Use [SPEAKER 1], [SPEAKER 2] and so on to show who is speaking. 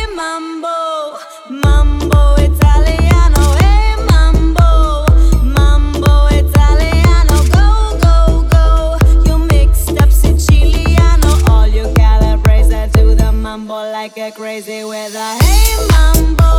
[SPEAKER 1] mambo, mambo italiano, hey mambo, mambo italiano, go, go, go. You mixed up Siciliano, all you calabrese do the mambo like a crazy with a hey mambo.